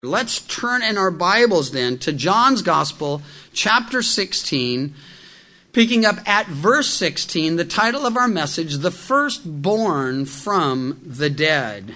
Let's turn in our Bibles then to John's Gospel, chapter 16, picking up at verse 16, the title of our message, The Firstborn from the Dead.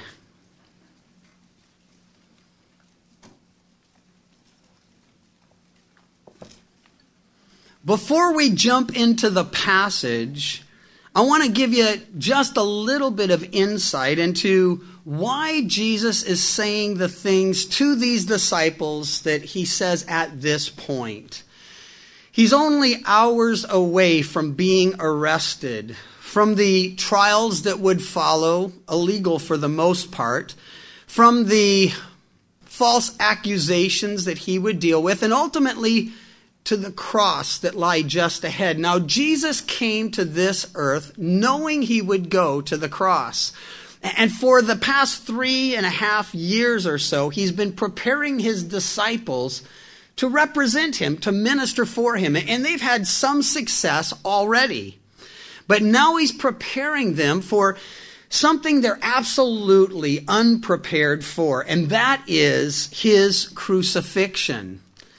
Before we jump into the passage, I want to give you just a little bit of insight into why Jesus is saying the things to these disciples that he says at this point. He's only hours away from being arrested, from the trials that would follow, illegal for the most part, from the false accusations that he would deal with, and ultimately to the cross that lie just ahead. Now, Jesus came to this earth knowing he would go to the cross. And for the past 3.5 years or so, he's been preparing his disciples to represent him, to minister for him. And they've had some success already. But now he's preparing them for something they're absolutely unprepared for, and that is his crucifixion.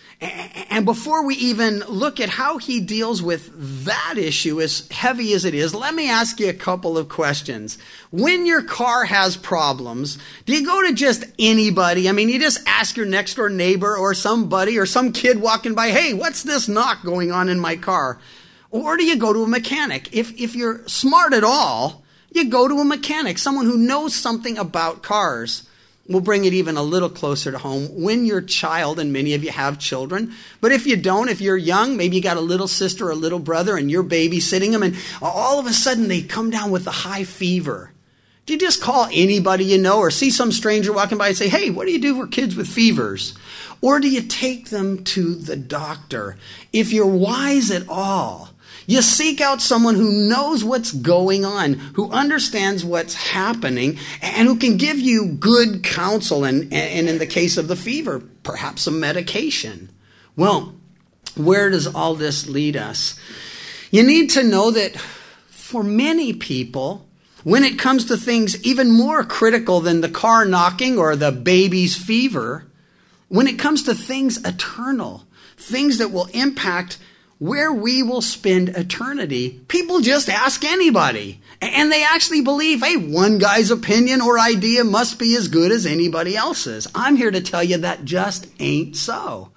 And before we even look at how he deals with that issue, as heavy as it is, let me ask you a couple of questions. When your car has problems, do you go to just anybody? I mean, you just ask your next door neighbor or somebody or some kid walking by, hey, what's this knock going on in my car? Or do you go to a mechanic? If you're smart at all, you go to a mechanic, someone who knows something about cars. We'll bring it even a little closer to home. When your child, and many of you have children, but if you don't, if you're young, maybe you got a little sister or a little brother and you're babysitting them, and all of a sudden they come down with a high fever. Do you just call anybody you know or see some stranger walking by and say, hey, what do you do for kids with fevers? Or do you take them to the doctor? If you're wise at all, you seek out someone who knows what's going on, who understands what's happening, and who can give you good counsel, and in the case of the fever, perhaps some medication. Well, where does all this lead us? You need to know that for many people, when it comes to things even more critical than the car knocking or the baby's fever, when it comes to things eternal, things that will impact where we will spend eternity, people just ask anybody. And they actually believe, hey, one guy's opinion or idea must be as good as anybody else's. I'm here to tell you that just ain't so.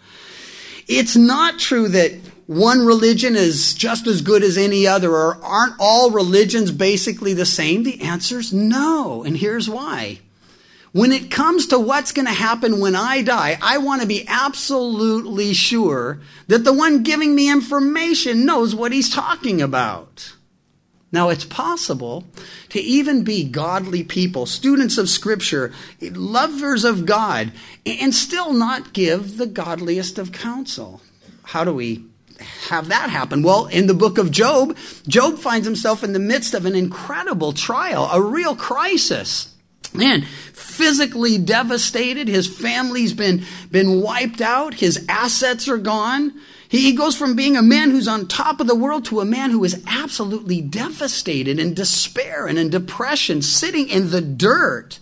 It's not true that one religion is just as good as any other, or aren't all religions basically the same? The answer's no, and here's why. When it comes to what's going to happen when I die, I want to be absolutely sure that the one giving me information knows what he's talking about. Now, it's possible to even be godly people, students of Scripture, lovers of God, and still not give the godliest of counsel. How do we have that happen? Well, in the book of Job, Job finds himself in the midst of an incredible trial, a real crisis. Man, physically devastated. His family's been wiped out. His assets are gone. He goes from being a man who's on top of the world to a man who is absolutely devastated, in despair and in depression, sitting in the dirt.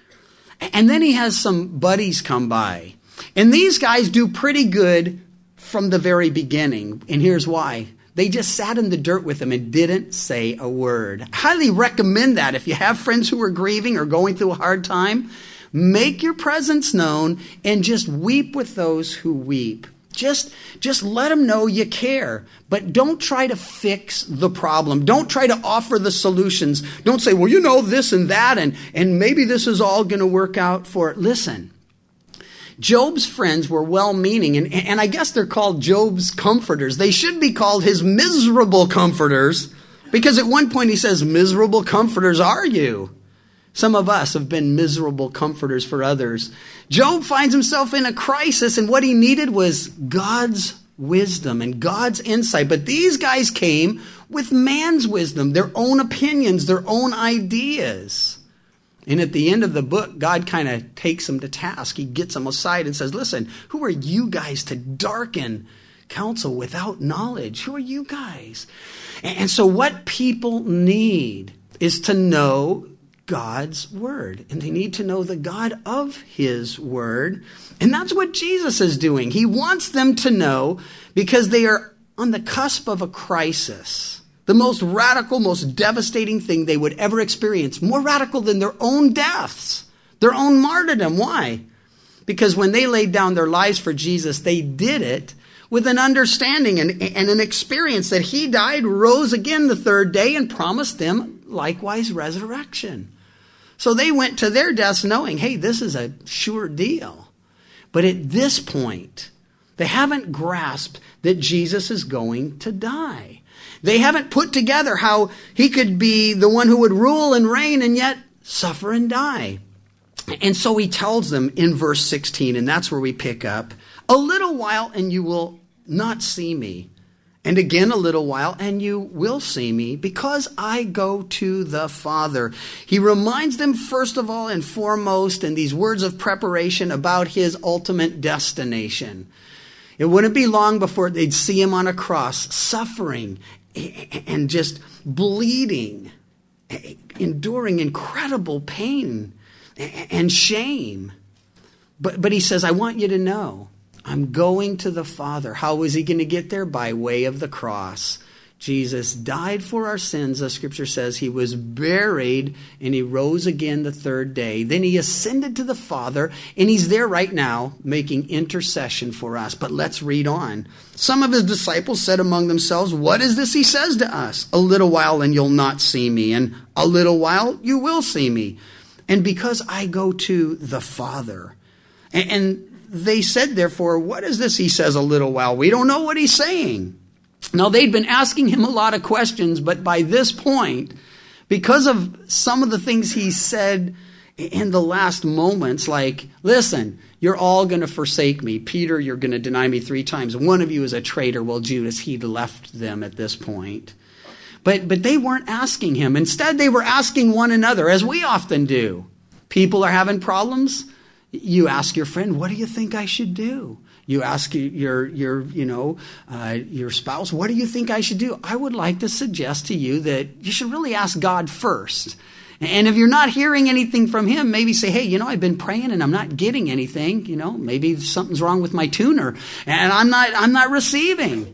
And then he has some buddies come by. And these guys do pretty good from the very beginning. And here's why. They just sat in the dirt with him and didn't say a word. I highly recommend that. If you have friends who are grieving or going through a hard time, make your presence known and just weep with those who weep. Just let them know you care. But don't try to fix the problem. Don't try to offer the solutions. Don't say, well, you know, this and that, and maybe this is all going to work out for it. Listen. Job's friends were well-meaning, and I guess they're called Job's comforters. They should be called his miserable comforters, because at one point he says, miserable comforters are you? Some of us have been miserable comforters for others. Job finds himself in a crisis, and what he needed was God's wisdom and God's insight. But these guys came with man's wisdom, their own opinions, their own ideas. And at the end of the book, God kind of takes them to task. He gets them aside and says, listen, who are you guys to darken counsel without knowledge? Who are you guys? And so what people need is to know God's word. And they need to know the God of his word. And that's what Jesus is doing. He wants them to know because they are on the cusp of a crisis. The most radical, most devastating thing they would ever experience. More radical than their own deaths. Their own martyrdom. Why? Because when they laid down their lives for Jesus, they did it with an understanding and an experience that he died, rose again the third day, and promised them likewise resurrection. So they went to their deaths knowing, hey, this is a sure deal. But at this point, they haven't grasped that Jesus is going to die. They haven't put together how he could be the one who would rule and reign and yet suffer and die. And so he tells them in verse 16, and that's where we pick up, a little while and you will not see me. And again a little while and you will see me because I go to the Father. He reminds them first of all and foremost in these words of preparation about his ultimate destination. It wouldn't be long before they'd see him on a cross, suffering and just bleeding, enduring incredible pain and shame. But he says, I want you to know, I'm going to the Father. How was he going to get there? By way of the cross. Jesus died for our sins, the scripture says. He was buried and he rose again the third day. Then he ascended to the Father and he's there right now making intercession for us. But let's read on. Some of his disciples said among themselves, what is this he says to us? A little while and you'll not see me, and a little while you will see me. And because I go to the Father. And they said, therefore, what is this he says a little while? We don't know what he's saying. Now, they'd been asking him a lot of questions, but by this point, because of some of the things he said in the last moments, like, listen, you're all going to forsake me. Peter, you're going to deny me 3 times. One of you is a traitor. Well, Judas, he'd left them at this point. But they weren't asking him. Instead, they were asking one another, as we often do. People are having problems. You ask your friend, what do you think I should do? You ask your spouse, what do you think I should do? I would like to suggest to you that you should really ask God first. And if you're not hearing anything from him, maybe say, hey, I've been praying and I'm not getting anything. Maybe something's wrong with my tuner and I'm not receiving.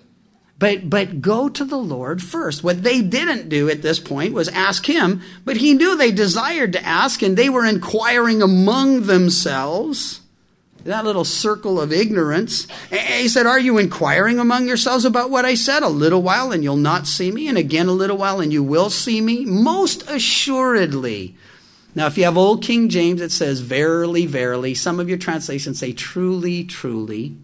But go to the Lord first. What they didn't do at this point was ask him, but he knew they desired to ask, and they were inquiring among themselves. That little circle of ignorance. He said, are you inquiring among yourselves about what I said? A little while and you'll not see me, and again a little while and you will see me, most assuredly. Now, if you have Old King James, it says, verily, verily. Some of your translations say, truly, truly.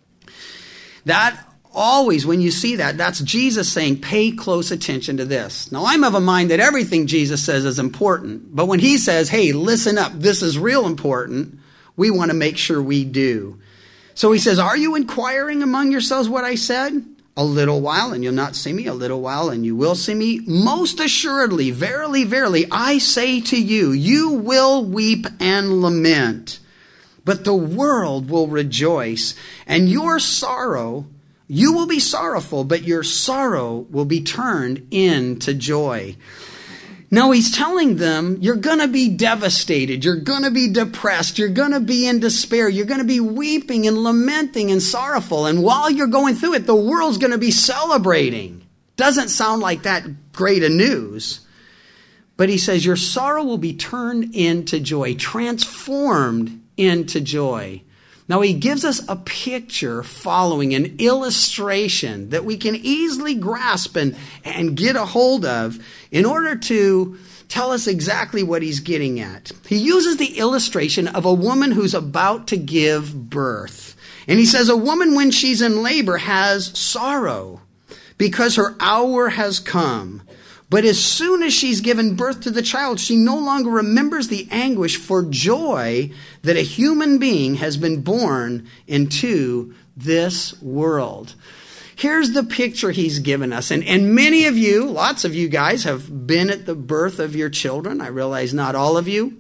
That always, when you see that, that's Jesus saying, pay close attention to this. Now, I'm of a mind that everything Jesus says is important. But when he says, hey, listen up, this is real important, we want to make sure we do. So he says, are you inquiring among yourselves what I said? A little while and you'll not see me. A little while and you will see me. Most assuredly, verily, verily, I say to you, you will weep and lament. But the world will rejoice, and your sorrow, you will be sorrowful, but your sorrow will be turned into joy. Now he's telling them, you're going to be devastated. You're going to be depressed. You're going to be in despair. You're going to be weeping and lamenting and sorrowful. And while you're going through it, the world's going to be celebrating. Doesn't sound like that great a news. But he says, your sorrow will be turned into joy, transformed into joy. Now, he gives us a picture following an illustration that we can easily grasp and get a hold of in order to tell us exactly what he's getting at. He uses the illustration of a woman who's about to give birth. And he says a woman, when she's in labor, has sorrow because her hour has come. But as soon as she's given birth to the child, she no longer remembers the anguish for joy that a human being has been born into this world. Here's the picture he's given us. And many of you, lots of you guys have been at the birth of your children. I realize not all of you.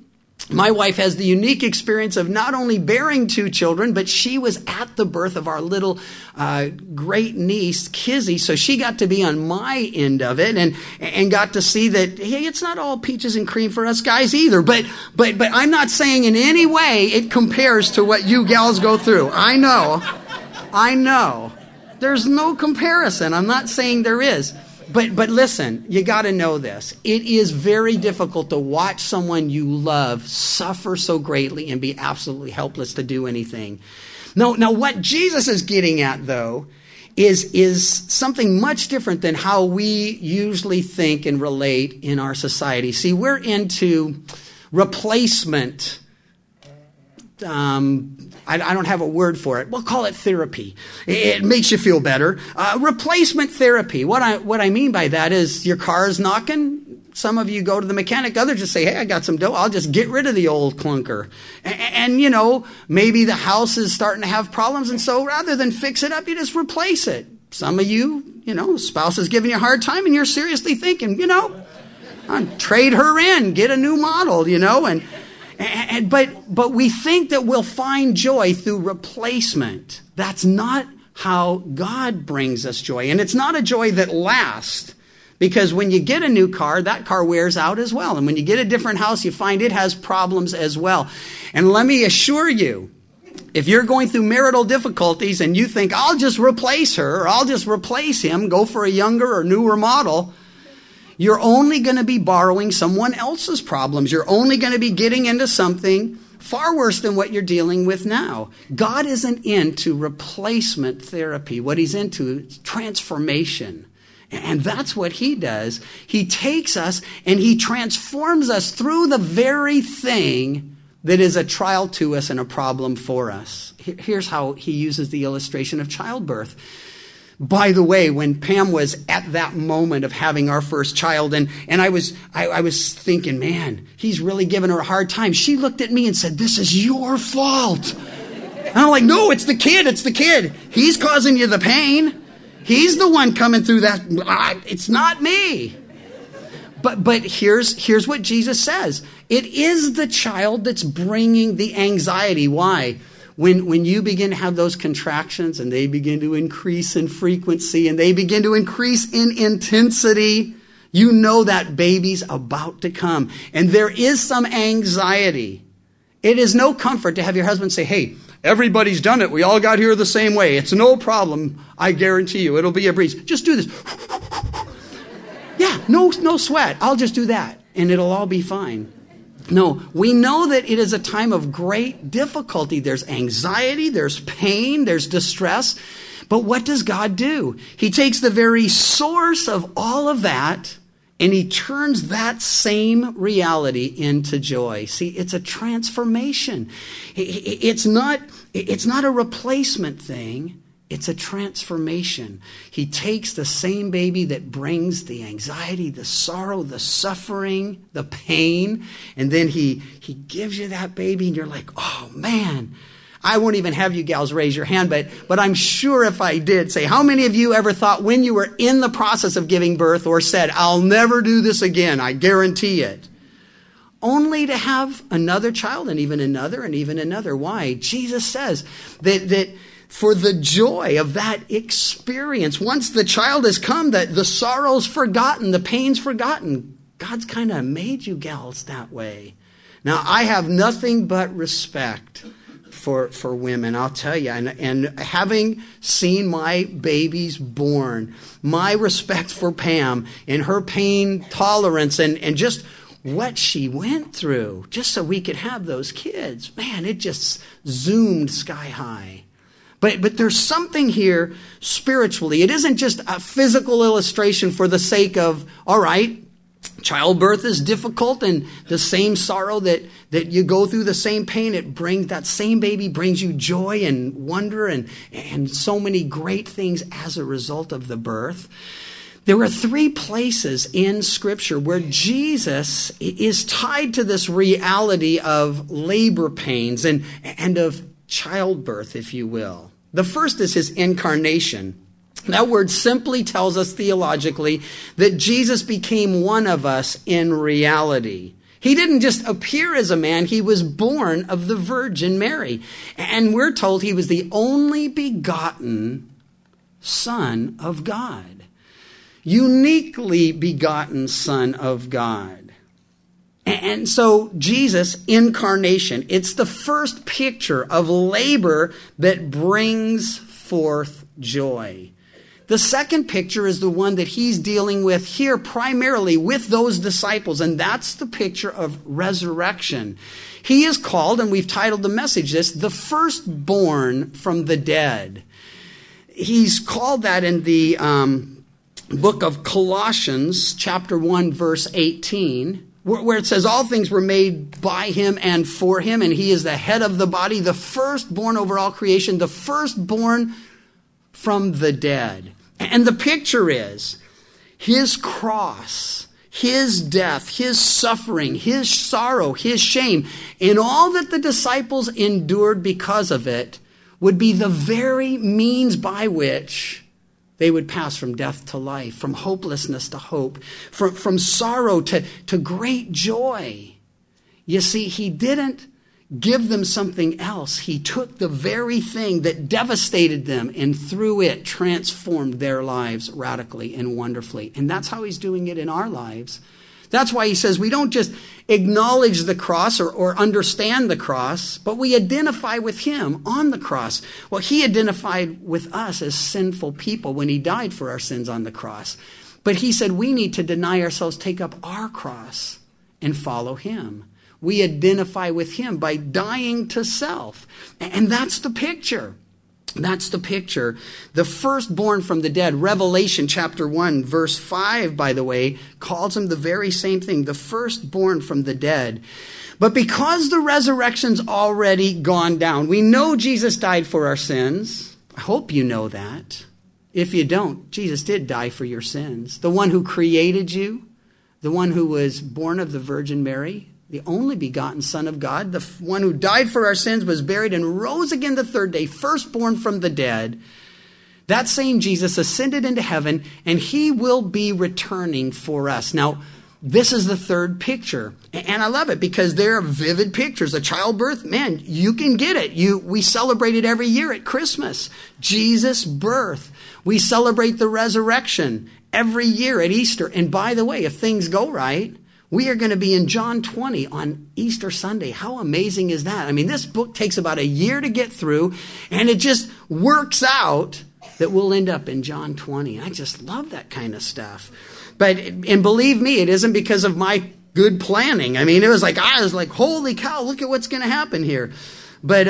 My wife has the unique experience of not only bearing 2 children, but she was at the birth of our little great niece, Kizzy. So she got to be on my end of it and got to see that, hey, it's not all peaches and cream for us guys either. But I'm not saying in any way it compares to what you gals go through. I know. There's no comparison. I'm not saying there is. But listen, you got to know this. It is very difficult to watch someone you love suffer so greatly and be absolutely helpless to do anything. Now what Jesus is getting at, though, is something much different than how we usually think and relate in our society. See, we're into replacement. I don't have a word for it. We'll call it therapy. It makes you feel better. Replacement therapy. What I mean by that is your car is knocking. Some of you go to the mechanic. Others just say, hey, I got some dough. I'll just get rid of the old clunker. And maybe the house is starting to have problems. And so rather than fix it up, you just replace it. Some of you, spouse is giving you a hard time and you're seriously thinking, trade her in, get a new model, But we think that we'll find joy through replacement. That's not how God brings us joy. And it's not a joy that lasts. Because when you get a new car, that car wears out as well. And when you get a different house, you find it has problems as well. And let me assure you, if you're going through marital difficulties and you think, I'll just replace her or I'll just replace him, go for a younger or newer model, you're only going to be borrowing someone else's problems. You're only going to be getting into something far worse than what you're dealing with now. God isn't into replacement therapy. What he's into is transformation. And that's what he does. He takes us and he transforms us through the very thing that is a trial to us and a problem for us. Here's how he uses the illustration of childbirth. By the way, when Pam was at that moment of having our first child, and I was thinking, man, he's really giving her a hard time. She looked at me and said, this is your fault. And I'm like, no, it's the kid. He's causing you the pain. He's the one coming through that. It's not me. But here's what Jesus says. It is the child that's bringing the anxiety. Why? When you begin to have those contractions and they begin to increase in frequency and they begin to increase in intensity, you know that baby's about to come. And there is some anxiety. It is no comfort to have your husband say, hey, everybody's done it. We all got here the same way. It's no problem. I guarantee you it'll be a breeze. Just do this. Yeah, no sweat. I'll just do that and it'll all be fine. No, we know that it is a time of great difficulty. There's anxiety, there's pain, there's distress. But what does God do? He takes the very source of all of that and he turns that same reality into joy. See, it's a transformation. It's not a replacement thing. It's a transformation. He takes the same baby that brings the anxiety, the sorrow, the suffering, the pain, and then he gives you that baby and you're like, oh man. I won't even have you gals raise your hand, but I'm sure if I did say, how many of you ever thought when you were in the process of giving birth or said, I'll never do this again, I guarantee it. Only to have another child and even another and even another. Why? Jesus says that for the joy of that experience, once the child has come, that the sorrow's forgotten, the pain's forgotten. God's kind of made you gals that way. Now, I have nothing but respect for women, I'll tell you. And having seen my babies born, my respect for Pam and her pain tolerance and just what she went through just so we could have those kids. Man, it just zoomed sky high. But there's something here spiritually. It isn't just a physical illustration for the sake of, all right, childbirth is difficult and the same sorrow that you go through, the same pain, that same baby brings you joy and wonder and so many great things as a result of the birth. There are 3 places in Scripture where Jesus is tied to this reality of labor pains and of childbirth, if you will. The first is his incarnation. That word simply tells us theologically that Jesus became one of us in reality. He didn't just appear as a man. He was born of the Virgin Mary. And we're told he was the only begotten Son of God. Uniquely begotten Son of God. And so Jesus, incarnation, it's the first picture of labor that brings forth joy. The second picture is the one that he's dealing with here primarily with those disciples, and that's the picture of resurrection. He is called, and we've titled the message this, the firstborn from the dead. He's called that in the book of Colossians, chapter 1, verse 18, where it says all things were made by him and for him, and he is the head of the body, the firstborn over all creation, the firstborn from the dead. And the picture is his cross, his death, his suffering, his sorrow, his shame, and all that the disciples endured because of it would be the very means by which they would pass from death to life, from hopelessness to hope, from sorrow to great joy. You see, he didn't give them something else. He took the very thing that devastated them and through it transformed their lives radically and wonderfully. And that's how he's doing it in our lives. That's why he says we don't just acknowledge the cross or understand the cross, but we identify with him on the cross. Well, he identified with us as sinful people when he died for our sins on the cross. But he said we need to deny ourselves, take up our cross, and follow him. We identify with him by dying to self. And that's the picture. That's the picture. The firstborn from the dead. Revelation chapter 1, verse 5, by the way, calls him the very same thing. The firstborn from the dead. But because the resurrection's already gone down, we know Jesus died for our sins. I hope you know that. If you don't, Jesus did die for your sins. The one who created you, the one who was born of the Virgin Mary, the only begotten Son of God, the one who died for our sins, was buried and rose again the third day, firstborn from the dead. That same Jesus ascended into heaven, and he will be returning for us. Now, this is the third picture. And I love it because they're vivid pictures. A childbirth, man, you can get it. We celebrate it every year at Christmas. Jesus' birth. We celebrate the resurrection every year at Easter. And by the way, if things go right, we are going to be in John 20 on Easter Sunday. How amazing is that? I mean, this book takes about a year to get through, and it just works out that we'll end up in John 20. I just love that kind of stuff. And believe me, it isn't because of my good planning. I mean, I was like, holy cow, look at what's going to happen here. But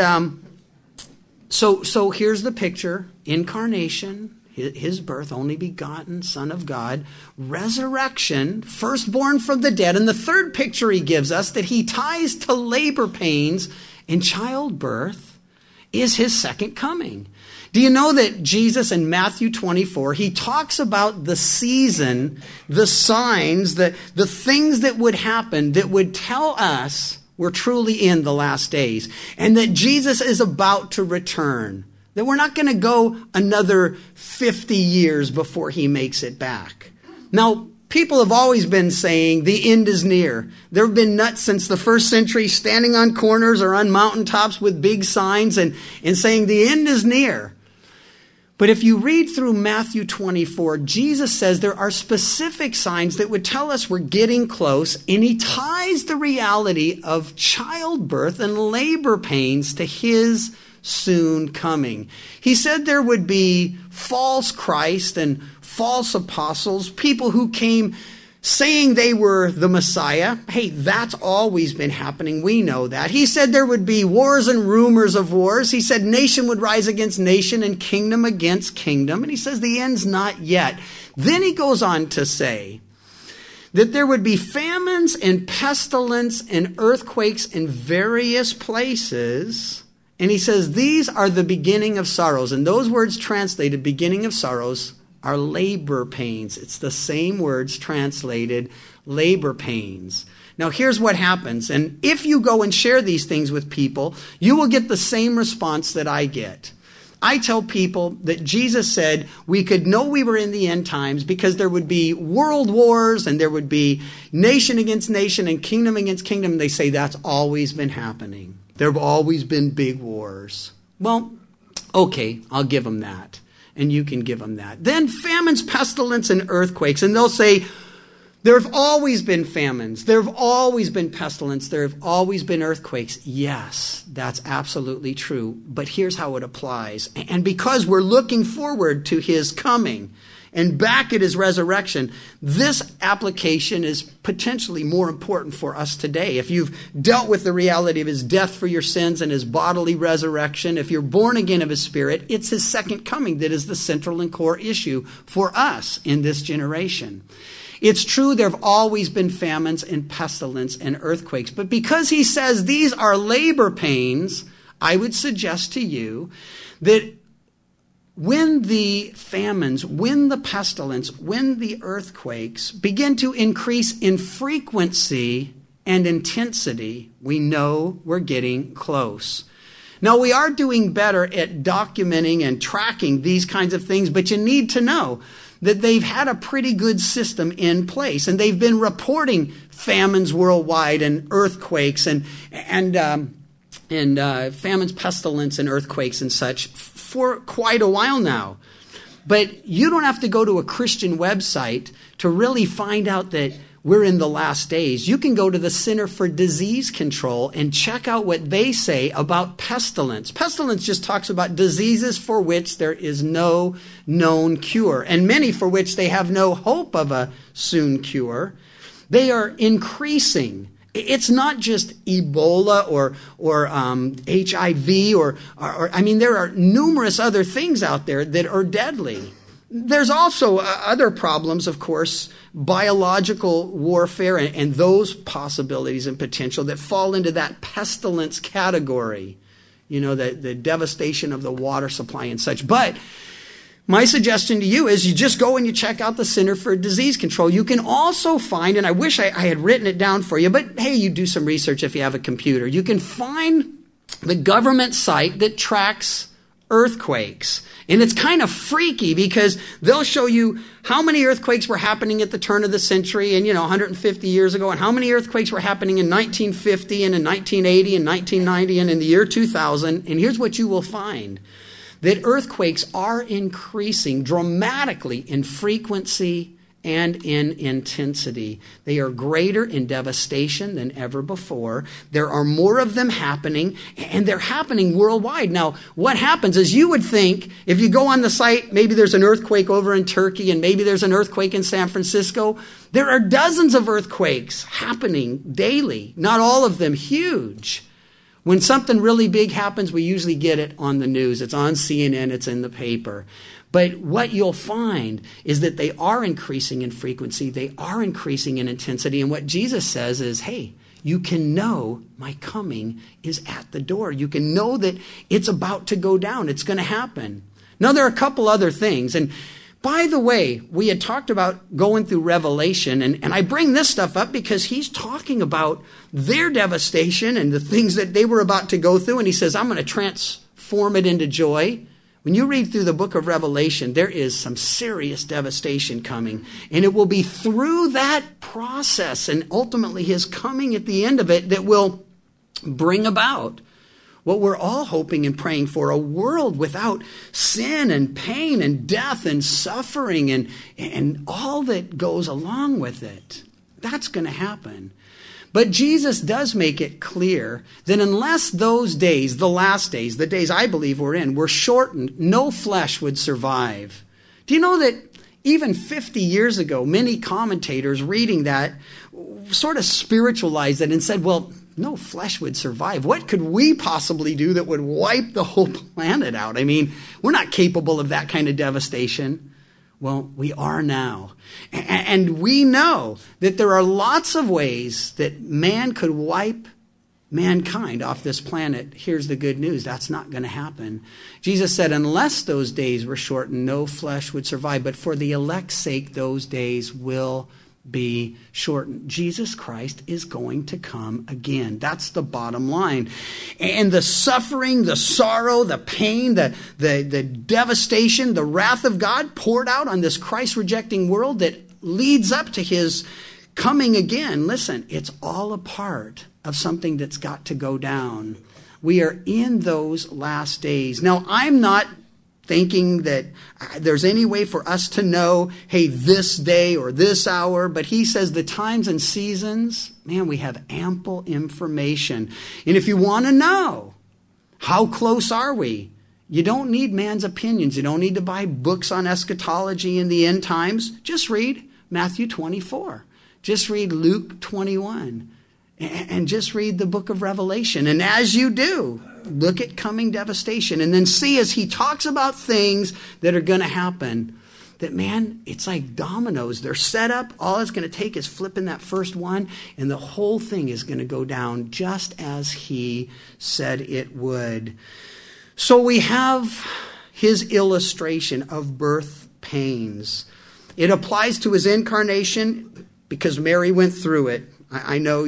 so here's the picture. Incarnation. His birth, only begotten Son of God, resurrection, firstborn from the dead. And the third picture he gives us that he ties to labor pains and childbirth is his second coming. Do you know that Jesus in Matthew 24, he talks about the season, the signs, the things that would happen that would tell us we're truly in the last days and that Jesus is about to return. That we're not going to go another 50 years before he makes it back. Now, people have always been saying the end is near. There have been nuts since the first century standing on corners or on mountaintops with big signs and saying the end is near. But if you read through Matthew 24, Jesus says there are specific signs that would tell us we're getting close, and he ties the reality of childbirth and labor pains to his soon coming. He said there would be false Christ and false apostles, people who came saying they were the Messiah. Hey, that's always been happening. We know that. He said there would be wars and rumors of wars. He said nation would rise against nation and kingdom against kingdom. And he says the end's not yet. Then he goes on to say that there would be famines and pestilence and earthquakes in various places. And he says these are the beginning of sorrows. And those words translated beginning of sorrows are labor pains. It's the same words translated labor pains. Now here's what happens. And if you go and share these things with people, you will get the same response that I get. I tell people that Jesus said we could know we were in the end times because there would be world wars and there would be nation against nation and kingdom against kingdom. They say that's always been happening. There have always been big wars. Well, okay, I'll give them that. And you can give them that. Then famines, pestilence, and earthquakes. And they'll say, there have always been famines. There have always been pestilence. There have always been earthquakes. Yes, that's absolutely true. But here's how it applies. And because we're looking forward to his coming and back at his resurrection, this application is potentially more important for us today. If you've dealt with the reality of his death for your sins and his bodily resurrection, if you're born again of his Spirit, it's his second coming that is the central and core issue for us in this generation. It's true there have always been famines and pestilence and earthquakes. But because he says these are labor pains, I would suggest to you that when the famines, when the pestilence, when the earthquakes begin to increase in frequency and intensity, we know we're getting close. Now, we are doing better at documenting and tracking these kinds of things, but you need to know that they've had a pretty good system in place, and they've been reporting famines worldwide and earthquakes and famines, pestilence, and earthquakes and such for quite a while now. But you don't have to go to a Christian website to really find out that we're in the last days. You can go to the Center for Disease Control and check out what they say about pestilence. Pestilence just talks about diseases for which there is no known cure, and many for which they have no hope of a soon cure. They are increasing. It's not just Ebola or HIV or there are numerous other things out there that are deadly. There's also other problems, of course, biological warfare and those possibilities and potential that fall into that pestilence category, the devastation of the water supply and such. But my suggestion to you is you just go and you check out the Center for Disease Control. You can also find, and I wish I had written it down for you, but hey, you do some research if you have a computer. You can find the government site that tracks earthquakes. And it's kind of freaky because they'll show you how many earthquakes were happening at the turn of the century and, 150 years ago, and how many earthquakes were happening in 1950 and in 1980 and 1990 and in the year 2000. And here's what you will find, that earthquakes are increasing dramatically in frequency and in intensity. They are greater in devastation than ever before. There are more of them happening, and they're happening worldwide. Now, what happens is you would think, if you go on the site, maybe there's an earthquake over in Turkey, and maybe there's an earthquake in San Francisco. There are dozens of earthquakes happening daily, not all of them huge. When something really big happens, we usually get it on the news. It's on CNN, it's in the paper. But what you'll find is that they are increasing in frequency, they are increasing in intensity, and what Jesus says is, hey, you can know my coming is at the door. You can know that it's about to go down. It's going to happen. Now, there are a couple other things, and by the way, we had talked about going through Revelation, and I bring this stuff up because he's talking about their devastation and the things that they were about to go through, and he says, I'm going to transform it into joy. When you read through the book of Revelation, there is some serious devastation coming, and it will be through that process and ultimately his coming at the end of it that will bring about what we're all hoping and praying for, a world without sin and pain and death and suffering and all that goes along with it. That's going to happen. But Jesus does make it clear that unless those days, the last days, the days I believe we're in, were shortened, no flesh would survive. Do you know that even 50 years ago, many commentators reading that sort of spiritualized it and said, well, no flesh would survive. What could we possibly do that would wipe the whole planet out? I mean, we're not capable of that kind of devastation. Well, we are now. And we know that there are lots of ways that man could wipe mankind off this planet. Here's the good news. That's not going to happen. Jesus said, unless those days were shortened, no flesh would survive. But for the elect's sake, those days will be shortened. Jesus Christ is going to come again. That's the bottom line. And the suffering, the sorrow, the pain, the devastation, the wrath of God poured out on this Christ-rejecting world that leads up to his coming again. Listen, it's all a part of something that's got to go down. We are in those last days. Now, I'm not thinking that there's any way for us to know, hey, this day or this hour. But he says the times and seasons, man, we have ample information. And if you want to know, how close are we? You don't need man's opinions. You don't need to buy books on eschatology in the end times. Just read Matthew 24. Just read Luke 21. And just read the book of Revelation. And as you do, look at coming devastation and then see as he talks about things that are going to happen that, man, it's like dominoes. They're set up. All it's going to take is flipping that first one and the whole thing is going to go down just as he said it would. So we have his illustration of birth pains. It applies to his incarnation because Mary went through it. I know,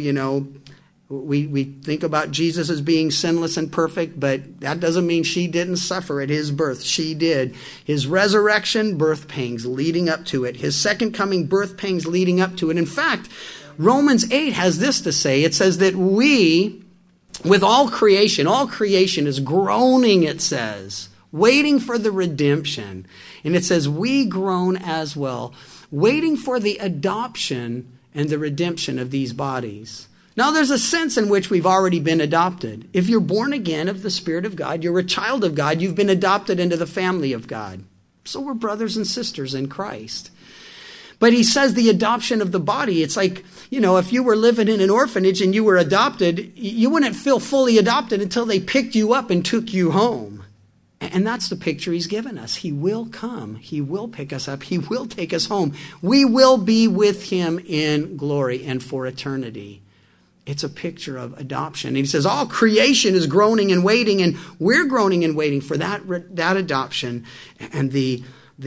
we think about Jesus as being sinless and perfect, but that doesn't mean she didn't suffer at his birth. She did. His resurrection, birth pangs leading up to it. His second coming, birth pangs leading up to it. In fact, Romans 8 has this to say. It says that we, with all creation is groaning, it says, waiting for the redemption. And it says we groan as well, waiting for the adoption and the redemption of these bodies. Now, there's a sense in which we've already been adopted. If you're born again of the Spirit of God, you're a child of God, you've been adopted into the family of God. So we're brothers and sisters in Christ. But he says the adoption of the body, it's like, if you were living in an orphanage and you were adopted, you wouldn't feel fully adopted until they picked you up and took you home. And that's the picture he's given us. He will come. He will pick us up. He will take us home. We will be with him in glory and for eternity. It's a picture of adoption. And he says all creation is groaning and waiting, and we're groaning and waiting for that adoption and the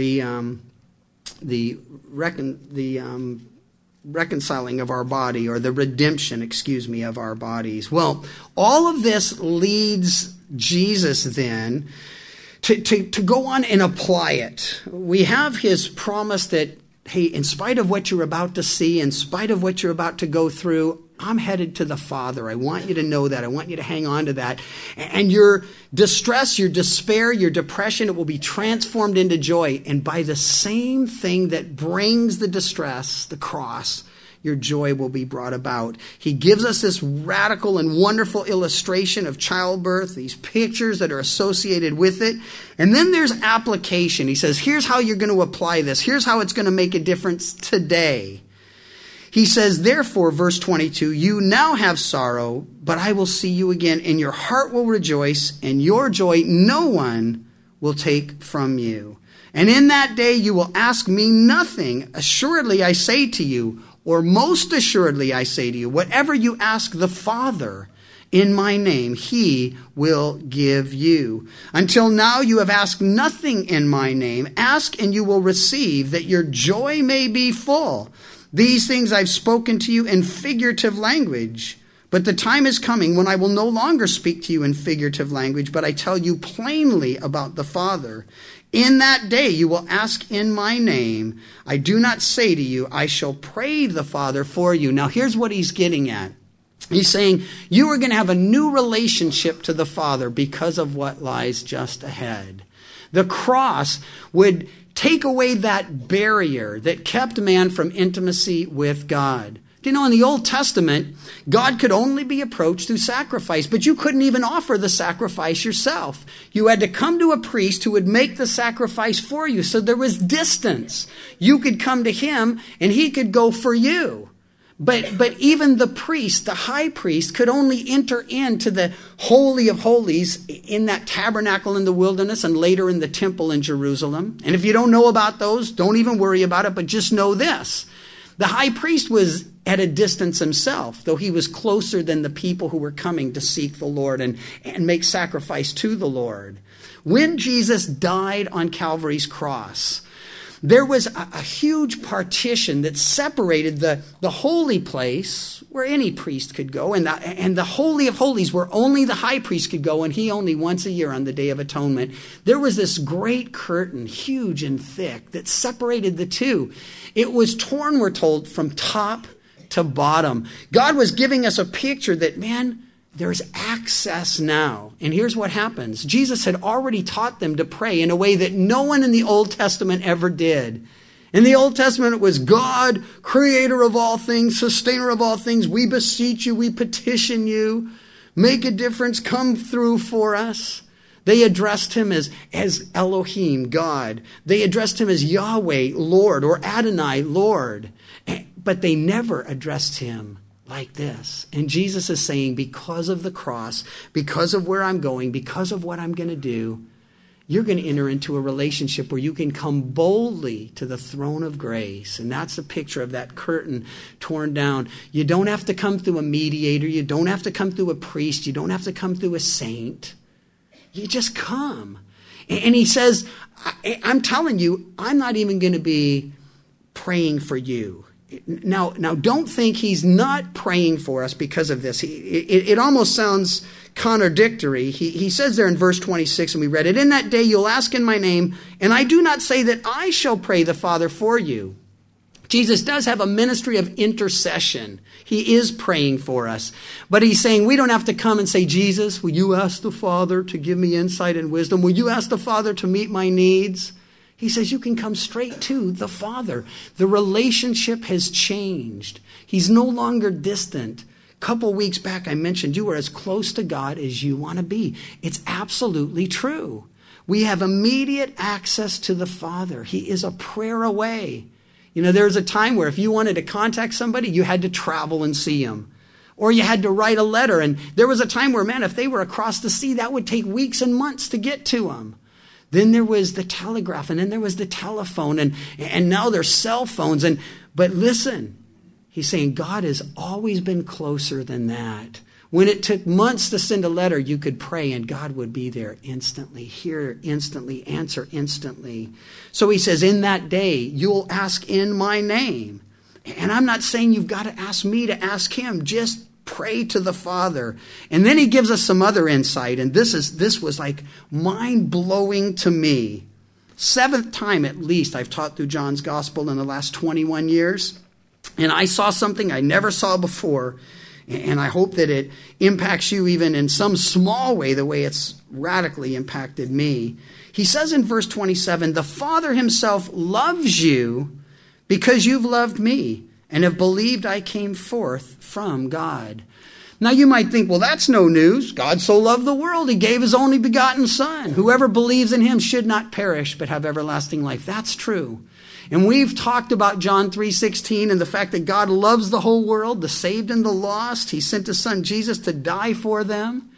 reconciling of our body, or the redemption, of our bodies. Well, all of this leads Jesus then to go on and apply it. We have his promise that, hey, in spite of what you're about to see, in spite of what you're about to go through, I'm headed to the Father. I want you to know that. I want you to hang on to that. And your distress, your despair, your depression, it will be transformed into joy. And by the same thing that brings the distress, the cross, your joy will be brought about. He gives us this radical and wonderful illustration of childbirth, these pictures that are associated with it. And then there's application. He says, here's how you're going to apply this. Here's how it's going to make a difference today. He says, therefore, verse 22, you now have sorrow, but I will see you again, and your heart will rejoice, and your joy no one will take from you. And in that day you will ask me nothing. Assuredly, I say to you, or most assuredly, I say to you, whatever you ask the Father in my name, he will give you. Until now you have asked nothing in my name. Ask and you will receive, that your joy may be full. These things I've spoken to you in figurative language. But the time is coming when I will no longer speak to you in figurative language, but I tell you plainly about the Father. In that day you will ask in my name. I do not say to you, I shall pray the Father for you. Now here's what he's getting at. He's saying you are going to have a new relationship to the Father because of what lies just ahead. The cross would take away that barrier that kept man from intimacy with God. You know, in the Old Testament, God could only be approached through sacrifice, but you couldn't even offer the sacrifice yourself. You had to come to a priest who would make the sacrifice for you, so there was distance. You could come to him, and he could go for you. But even the priest, the high priest, could only enter into the Holy of Holies in that tabernacle in the wilderness and later in the temple in Jerusalem. And if you don't know about those, don't even worry about it, but just know this. The high priest was at a distance himself, though he was closer than the people who were coming to seek the Lord and make sacrifice to the Lord. When Jesus died on Calvary's cross, there was a huge partition that separated the holy place where any priest could go and the Holy of Holies where only the high priest could go, and he only once a year on the Day of Atonement. There was this great curtain, huge and thick, that separated the two. It was torn, we're told, from top to bottom. God was giving us a picture that, man, there's access now. And here's what happens. Jesus had already taught them to pray in a way that no one in the Old Testament ever did. In the Old Testament, it was God, creator of all things, sustainer of all things. We beseech you, we petition you. Make a difference, come through for us. They addressed him as Elohim, God. They addressed him as Yahweh, Lord, or Adonai, Lord. But they never addressed him like this. And Jesus is saying, because of the cross, because of where I'm going, because of what I'm going to do, you're going to enter into a relationship where you can come boldly to the throne of grace. And that's a picture of that curtain torn down. You don't have to come through a mediator. You don't have to come through a priest. You don't have to come through a saint. You just come. And he says, I'm telling you, I'm not even going to be praying for you. Now, don't think he's not praying for us because of this. It almost sounds contradictory. He says there in verse 26, and we read it, in that day you'll ask in my name, and I do not say that I shall pray the Father for you. Jesus does have a ministry of intercession. He is praying for us. But he's saying we don't have to come and say, Jesus, will you ask the Father to give me insight and wisdom? Will you ask the Father to meet my needs? He says you can come straight to the Father. The relationship has changed. He's no longer distant. A couple weeks back I mentioned you are as close to God as you want to be. It's absolutely true. We have immediate access to the Father. He is a prayer away. You know, there was a time where if you wanted to contact somebody, you had to travel and see them. Or you had to write a letter. And there was a time where, man, if they were across the sea, that would take weeks and months to get to them. Then there was the telegraph, and then there was the telephone, and now there's cell phones. But listen, he's saying God has always been closer than that. When it took months to send a letter, you could pray, and God would be there instantly, hear instantly, answer instantly. So he says, in that day, you'll ask in my name. And I'm not saying you've got to ask me to ask him. Just pray to the Father. And then he gives us some other insight, and this was like mind-blowing to me. 7th time at least I've taught through John's Gospel in the last 21 years, and I saw something I never saw before, and I hope that it impacts you even in some small way the way it's radically impacted me. He says in verse 27, the Father himself loves you because you've loved me and have believed I came forth from God. Now you might think, well, that's no news. God so loved the world, he gave his only begotten Son. Whoever believes in him should not perish, but have everlasting life. That's true. And we've talked about John 3:16 and the fact that God loves the whole world, the saved and the lost. He sent his Son Jesus to die for them.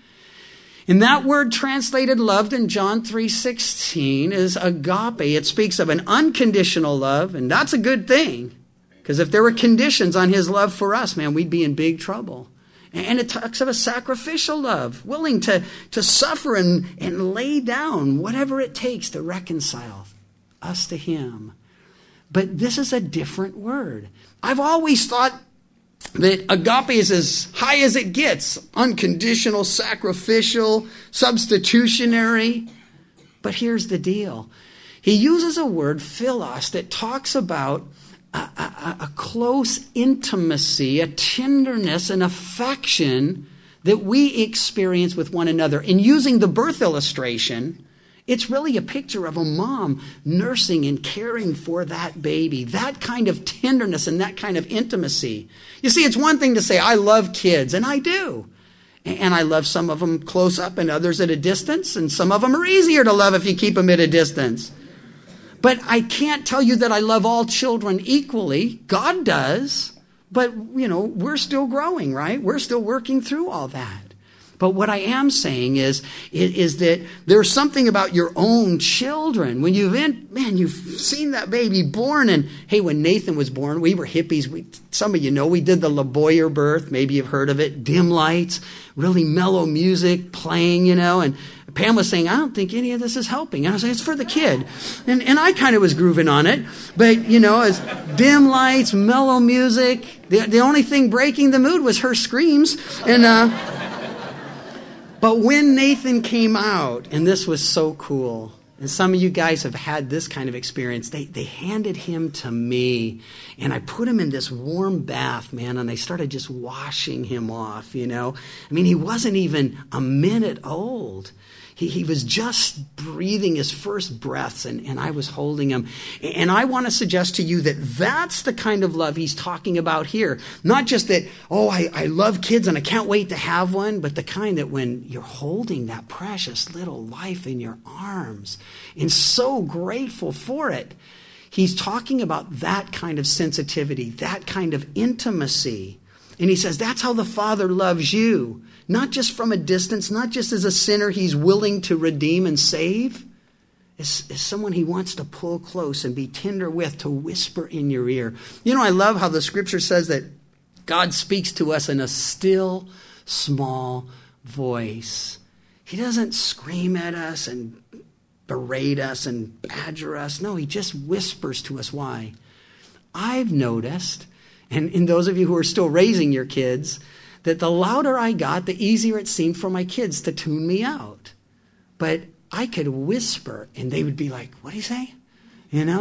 And that word translated loved in John 3:16 is agape. It speaks of an unconditional love, and that's a good thing. Because if there were conditions on his love for us, man, we'd be in big trouble. And it talks of a sacrificial love, willing to suffer and lay down whatever it takes to reconcile us to him. But this is a different word. I've always thought that agape is as high as it gets. Unconditional, sacrificial, substitutionary. But here's the deal. He uses a word, philos, that talks about a close intimacy, a tenderness, an affection that we experience with one another. In using the birth illustration, it's really a picture of a mom nursing and caring for that baby. That kind of tenderness and that kind of intimacy. You see, it's one thing to say, I love kids, and I do. And I love some of them close up and others at a distance, and some of them are easier to love if you keep them at a distance. But I can't tell you that I love all children equally. God does. But, we're still growing, right? We're still working through all that. But what I am saying is that there's something about your own children. When you've seen that baby born. And hey, when Nathan was born, we were hippies. Some of you know, we did the La Boyer birth. Maybe you've heard of it. Dim lights, really mellow music playing, and Pam was saying, I don't think any of this is helping. And I was like, it's for the kid. And I kind of was grooving on it. But, as dim lights, mellow music, the only thing breaking the mood was her screams. But when Nathan came out, and this was so cool, and some of you guys have had this kind of experience, they handed him to me, and I put him in this warm bath, man, and they started just washing him off, I mean, he wasn't even a minute old. He was just breathing his first breaths, and I was holding him. And I want to suggest to you that that's the kind of love he's talking about here. Not just that, I love kids and I can't wait to have one, but the kind that when you're holding that precious little life in your arms and so grateful for it, he's talking about that kind of sensitivity, that kind of intimacy. And he says, that's how the Father loves you. Not just from a distance, not just as a sinner he's willing to redeem and save. As someone he wants to pull close and be tender with, to whisper in your ear. I love how the scripture says that God speaks to us in a still, small voice. He doesn't scream at us and berate us and badger us. No, he just whispers to us. Why? I've noticed, and in those of you who are still raising your kids, that the louder I got, the easier it seemed for my kids to tune me out. But I could whisper, and they would be like, what do you say? And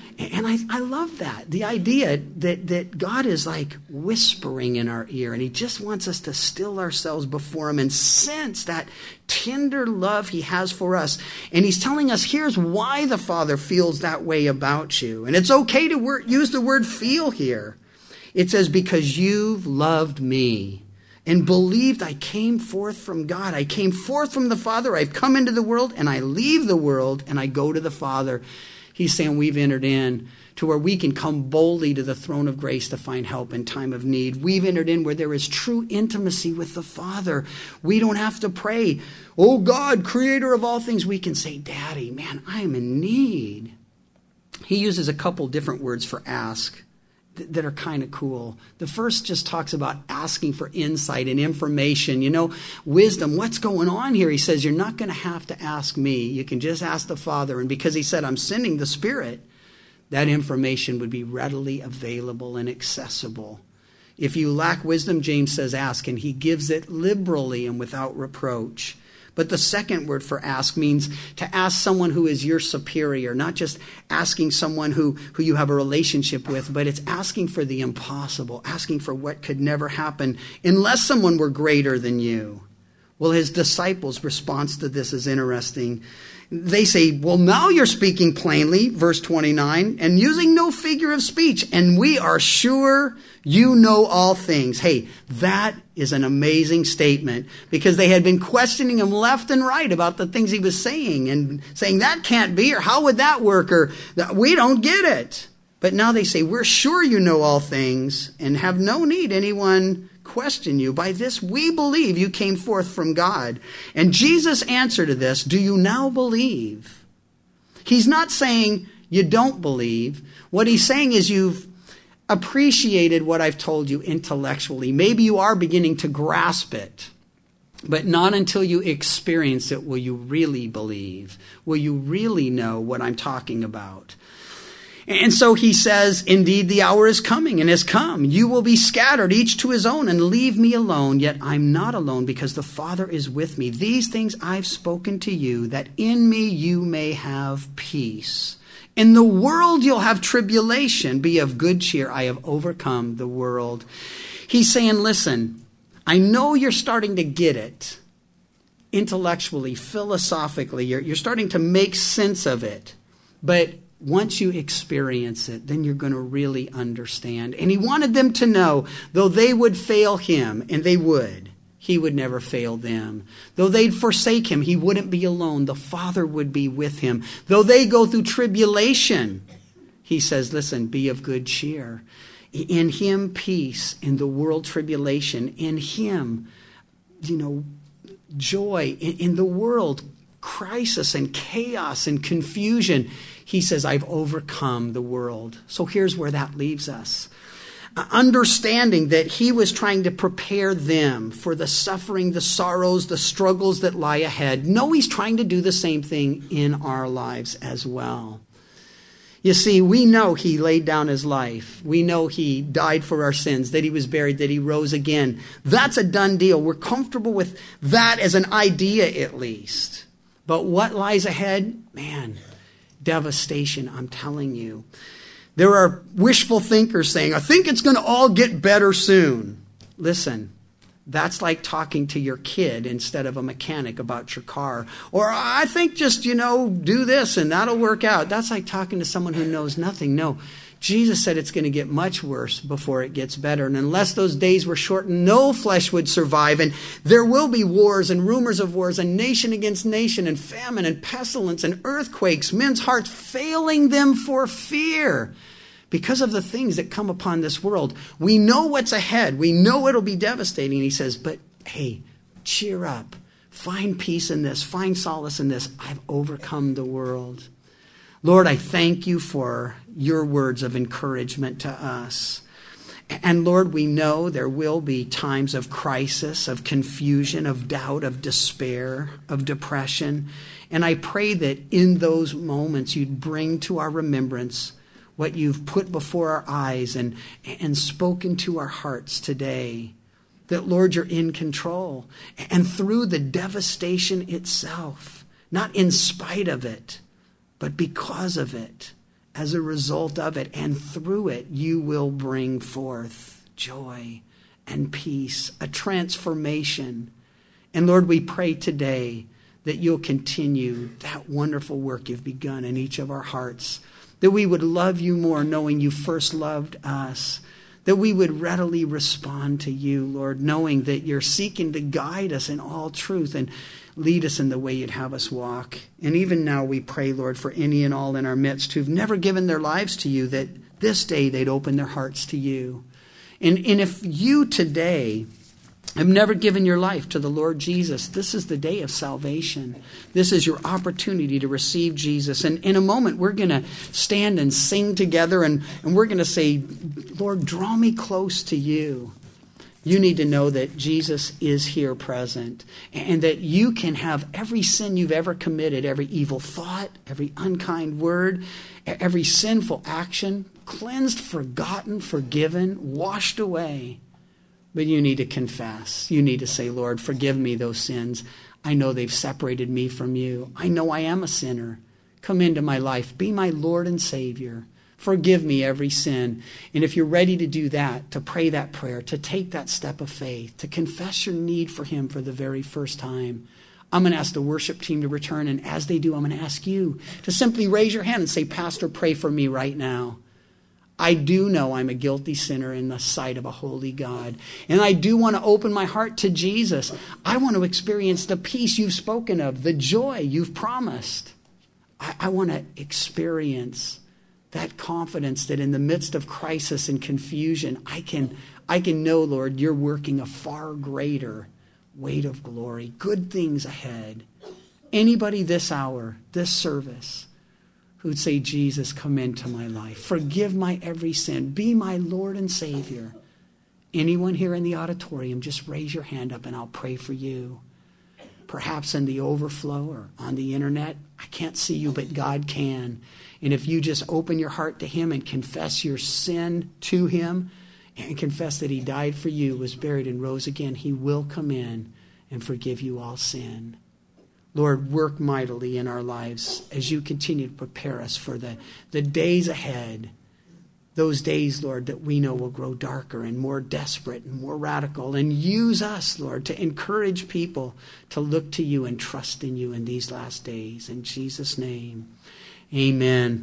I love that. The idea that God is like whispering in our ear, and he just wants us to still ourselves before him and sense that tender love he has for us. And he's telling us, here's why the Father feels that way about you. And it's okay to use the word feel here. It says, because you've loved me and believed I came forth from God. I came forth from the Father. I've come into the world, and I leave the world, and I go to the Father. He's saying we've entered in to where we can come boldly to the throne of grace to find help in time of need. We've entered in where there is true intimacy with the Father. We don't have to pray, oh God, creator of all things. We can say, Daddy, man, I'm in need. He uses a couple different words for ask that are kind of cool. The first just talks about asking for insight and information, wisdom. What's going on here? He says, you're not going to have to ask me. You can just ask the Father. And because he said, I'm sending the Spirit, that information would be readily available and accessible. If you lack wisdom, James says, ask, and he gives it liberally and without reproach. But the second word for ask means to ask someone who is your superior, not just asking someone who you have a relationship with, but it's asking for the impossible, asking for what could never happen unless someone were greater than you. Well, his disciples' response to this is interesting. They say, well, now you're speaking plainly, verse 29, and using no figure of speech, and we are sure you know all things. Hey, that is an amazing statement, because they had been questioning him left and right about the things he was saying and saying that can't be, or how would that work, or we don't get it. But now they say, we're sure you know all things and have no need anyone question you. By this we believe you came forth from God. And Jesus' answer to this, do you now believe? He's not saying you don't believe. What he's saying is you've appreciated what I've told you intellectually. Maybe you are beginning to grasp it, but not until you experience it will you really believe. Will you really know what I'm talking about? And so he says, indeed, the hour is coming and has come. You will be scattered, each to his own, and leave me alone. Yet I'm not alone, because the Father is with me. These things I've spoken to you, that in me you may have peace. In the world you'll have tribulation. Be of good cheer. I have overcome the world. He's saying, listen, I know you're starting to get it intellectually, philosophically. You're starting to make sense of it. But once you experience it, then you're going to really understand. And he wanted them to know, though they would fail him, and they would, he would never fail them. Though they'd forsake him, he wouldn't be alone. The Father would be with him. Though they go through tribulation, he says, listen, be of good cheer. In him, peace. In the world, tribulation. In him, joy. In the world, crisis and chaos and confusion. He says, I've overcome the world. So here's where that leaves us. understanding that he was trying to prepare them for the suffering, the sorrows, the struggles that lie ahead. No, he's trying to do the same thing in our lives as well. You see, we know he laid down his life. We know he died for our sins, that he was buried, that he rose again. That's a done deal. We're comfortable with that as an idea at least. But what lies ahead? Man, devastation, I'm telling you. There are wishful thinkers saying, I think it's going to all get better soon. Listen, that's like talking to your kid instead of a mechanic about your car. Or I think just, do this and that'll work out. That's like talking to someone who knows nothing. No, Jesus said it's going to get much worse before it gets better. And unless those days were shortened, no flesh would survive. And there will be wars and rumors of wars and nation against nation and famine and pestilence and earthquakes, men's hearts failing them for fear. Because of the things that come upon this world, we know what's ahead. We know it'll be devastating. He says, but hey, cheer up. Find peace in this. Find solace in this. I've overcome the world. Lord, I thank you for your words of encouragement to us. And Lord, we know there will be times of crisis, of confusion, of doubt, of despair, of depression. And I pray that in those moments you'd bring to our remembrance what you've put before our eyes and spoken to our hearts today. That, Lord, you're in control. And through the devastation itself, not in spite of it, but because of it, as a result of it, and through it, you will bring forth joy and peace, a transformation. And Lord, we pray today that you'll continue that wonderful work you've begun in each of our hearts, that we would love you more knowing you first loved us, that we would readily respond to you, Lord, knowing that you're seeking to guide us in all truth and lead us in the way you'd have us walk. And even now we pray, Lord, for any and all in our midst who've never given their lives to you, that this day they'd open their hearts to you. And if you today have never given your life to the Lord Jesus, this is the day of salvation. This is your opportunity to receive Jesus. And in a moment, we're going to stand and sing together, and we're going to say, Lord, draw me close to you. You need to know that Jesus is here present, and that you can have every sin you've ever committed, every evil thought, every unkind word, every sinful action, cleansed, forgotten, forgiven, washed away. But you need to confess. You need to say, Lord, forgive me those sins. I know they've separated me from you. I know I am a sinner. Come into my life. Be my Lord and Savior. Forgive me every sin. And if you're ready to do that, to pray that prayer, to take that step of faith, to confess your need for him for the very first time, I'm going to ask the worship team to return. And as they do, I'm going to ask you to simply raise your hand and say, Pastor, pray for me right now. I do know I'm a guilty sinner in the sight of a holy God. And I do want to open my heart to Jesus. I want to experience the peace you've spoken of, the joy you've promised. I want to experience that confidence that in the midst of crisis and confusion, I can know, Lord, you're working a far greater weight of glory, good things ahead. Anybody this hour, this service, who'd say, Jesus, come into my life. Forgive my every sin. Be my Lord and Savior. Anyone here in the auditorium, just raise your hand up and I'll pray for you. Perhaps in the overflow or on the internet. I can't see you, but God can. And if you just open your heart to him and confess your sin to him and confess that he died for you, was buried and rose again, he will come in and forgive you all sin. Lord, work mightily in our lives as you continue to prepare us for the days ahead. Those days, Lord, that we know will grow darker and more desperate and more radical. And use us, Lord, to encourage people to look to you and trust in you in these last days. In Jesus' name, amen.